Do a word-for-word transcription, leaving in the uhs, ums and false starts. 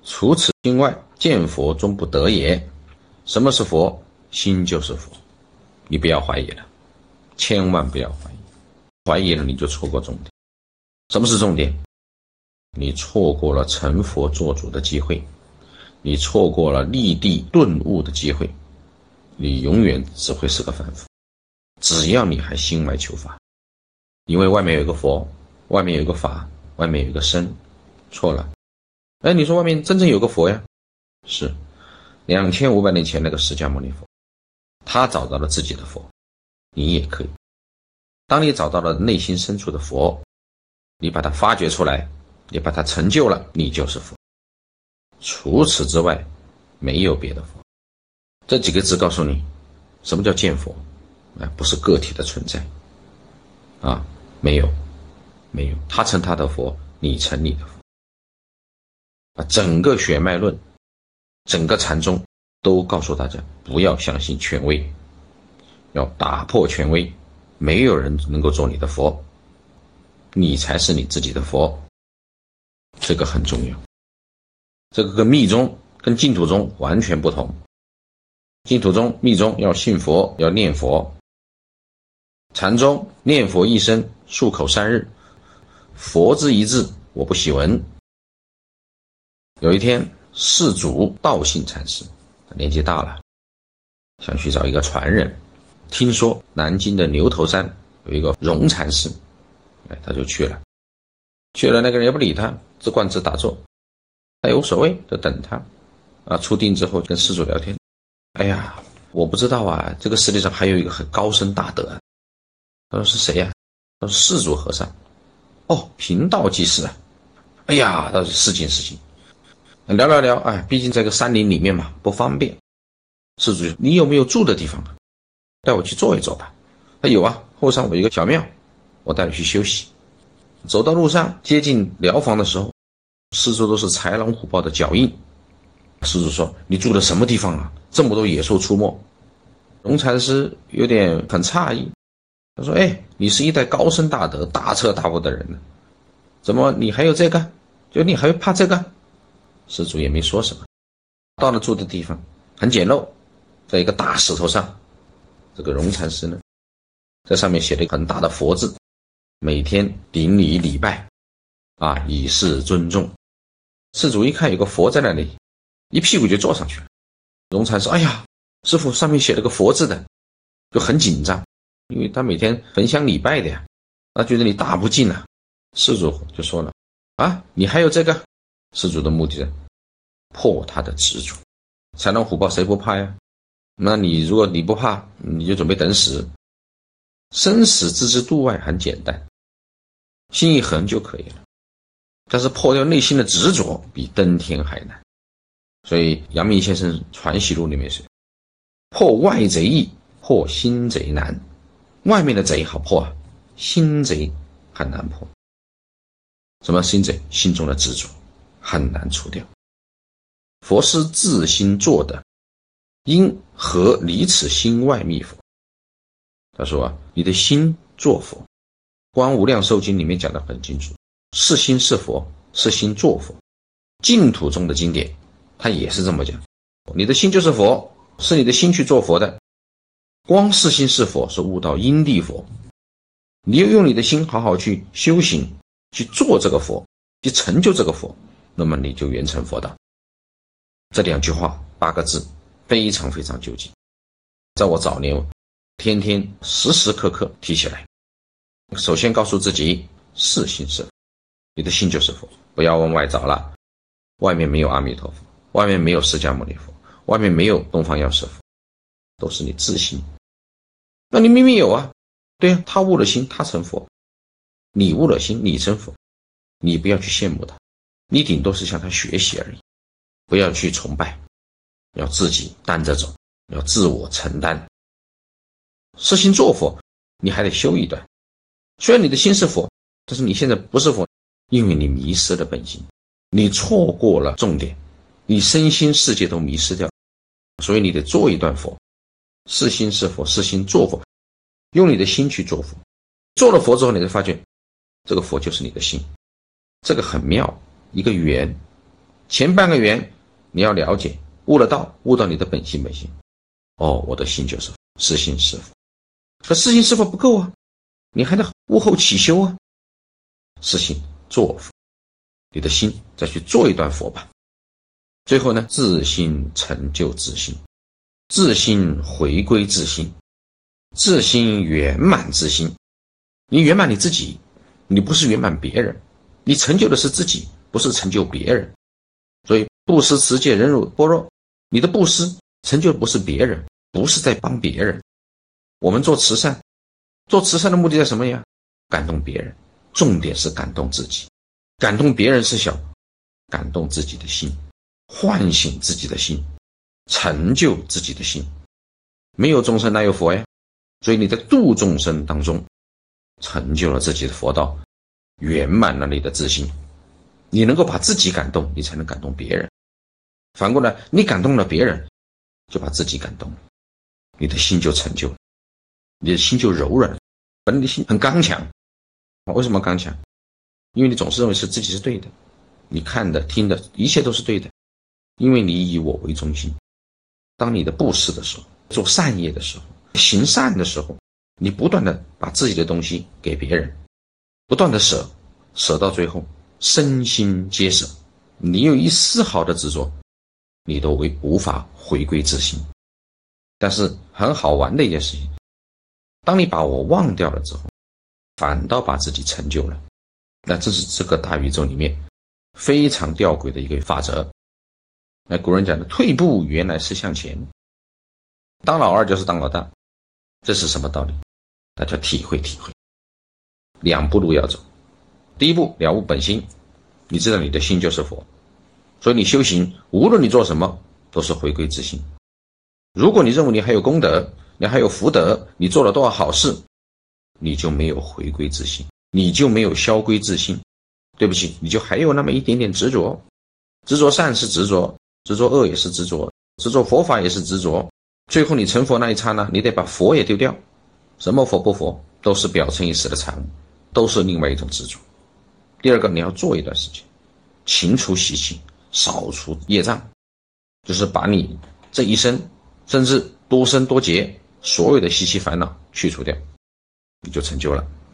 除此心外，见佛终不得也。什么是佛？心就是佛。你不要怀疑了，千万不要怀疑，怀疑了你就错过重点。什么是重点？你错过了成佛做主的机会，你错过了立地顿悟的机会，你永远只会是个凡夫。只要你还心外求法，因为外面有一个佛，外面有一个法，外面有一个身，错了。哎，你说外面真正有个佛呀？是两千五百年前那个释迦牟尼佛，他找到了自己的佛，你也可以。当你找到了内心深处的佛，你把它发掘出来，你把它成就了，你就是佛。除此之外，没有别的佛。这几个字告诉你，什么叫见佛？啊，不是个体的存在，啊，没有，没有，他成他的佛，你成你的佛。啊，整个血脉论，整个禅宗都告诉大家，不要相信权威，要打破权威，没有人能够做你的佛，你才是你自己的佛，这个很重要。这个跟密宗跟净土宗完全不同。净土宗密宗要信佛，要念佛，禅宗念佛一生，漱口三日，佛之一字我不喜闻。有一天，释祖道信禅师年纪大了，想去找一个传人，听说南京的牛头山有一个荣禅师，哎，他就去了。去了，那个人也不理他，只管只打坐，他也无所谓，就等他。啊，出定之后跟施主聊天，哎呀，我不知道啊，这个世界上还有一个很高深大德。他说是谁呀、啊？他说释祖和尚。哦，贫道即是啊。哎呀，他说是敬是敬。聊聊聊，哎，毕竟在个山林里面嘛，不方便。施主，你有没有住的地方啊？带我去坐一坐吧。他有啊，后山我有一个小庙，我带你去休息。走到路上，接近寮房的时候，四周都是豺狼虎豹的脚印。施主说：“你住的什么地方啊？这么多野兽出没。”荣禅师有点很诧异，他说：“哎，你是一代高僧大德、大彻大悟的人呢，怎么你还有这个？就你还会怕这个？”施主也没说什么。到了住的地方，很简陋，在一个大石头上，这个荣禅师呢，在上面写了一个很大的佛字，每天顶礼礼拜，啊，以示尊重。施主一看有个佛在那里，一屁股就坐上去了。荣禅师，哎呀，师父，上面写了个佛字的，就很紧张，因为他每天焚香礼拜的呀，他觉得你大不敬啊。施主就说了，啊，你还有这个？施主的目的破他的执着。豺狼虎豹谁不怕呀？那你如果你不怕，你就准备等死。生死置之度外很简单，心一横就可以了。但是破掉内心的执着比登天还难。所以阳明先生传习录里面是破外贼易，破心贼难。外面的贼好破啊，心贼很难破。什么心贼？心中的执着很难除掉。佛是自心做的，因何离此心外觅佛？他说啊，你的心做佛。观无量寿经里面讲得很清楚，是心是佛，是心做佛。净土中的经典他也是这么讲，你的心就是佛，是你的心去做佛的。光是心是佛是悟到因地佛，你要用你的心好好去修行，去做这个佛，去成就这个佛，那么你就圆成佛道。这两句话八个字非常非常究竟，在我早年天天时时刻刻提起来。首先告诉自己是心是佛，你的心就是佛，不要往外找了，外面没有阿弥陀佛，外面没有释迦牟尼佛，外面没有东方药师佛，都是你自心。那你明明有啊，对啊，他悟了心他成佛，你悟了心你成佛，你不要去羡慕他，你顶多是向他学习而已，不要去崇拜，要自己担着走，要自我承担。是心做佛，你还得修一段。虽然你的心是佛，但是你现在不是佛，因为你迷失了本心，你错过了重点，你身心世界都迷失掉，所以你得做一段佛。是心是佛，是心做佛，用你的心去做佛。做了佛之后，你会发觉这个佛就是你的心，这个很妙，一个圆前半个圆你要了解，悟了道，悟到你的本性本性。哦，我的心就是佛，是心是佛。可是心是佛不够啊，你还得悟后起修啊。是心做佛，你的心再去做一段佛吧。最后呢，自心成就自心，自心回归自心，自心圆满自心。你圆满你自己，你不是圆满别人，你成就的是自己，不是成就别人。所以布施持戒忍辱般若，你的布施成就的不是别人，不是在帮别人。我们做慈善，做慈善的目的在什么呀？感动别人，重点是感动自己。感动别人是小，感动自己的心，唤醒自己的心，成就自己的心。没有众生哪有佛呀？所以你在度众生当中成就了自己的佛道，圆满了你的自心。你能够把自己感动，你才能感动别人。反过来，你感动了别人，就把自己感动了，你的心就成就了，你的心就柔软了。本来你的心很刚强，为什么刚强？因为你总是认为是自己是对的，你看的听的一切都是对的，因为你以我为中心。当你的布施的时候，做善业的时候，行善的时候，你不断的把自己的东西给别人，不断的舍，舍到最后身心皆舍，你有一丝毫的执着，你都无法回归自心。但是很好玩的一件事情，当你把我忘掉了之后，反倒把自己成就了。那这是这个大宇宙里面非常吊诡的一个法则。那古人讲的退步原来是向前，当老二就是当老大，这是什么道理？大家体会体会。两步路要走，第一步了悟本心，你知道你的心就是佛，所以你修行无论你做什么都是回归自心。如果你认为你还有功德，你还有福德，你做了多少好事，你就没有回归自心，你就没有消归自心。对不起，你就还有那么一点点执着。执着善是执着，执着恶也是执着，执着佛法也是执着。最后你成佛那一刹那，你得把佛也丢掉。什么佛不佛，都是表层意识的产物，都是另外一种执着。第二个，你要做一段时间，勤除习气，扫除业障，就是把你这一生甚至多生多劫所有的习气烦恼去除掉，你就成就了。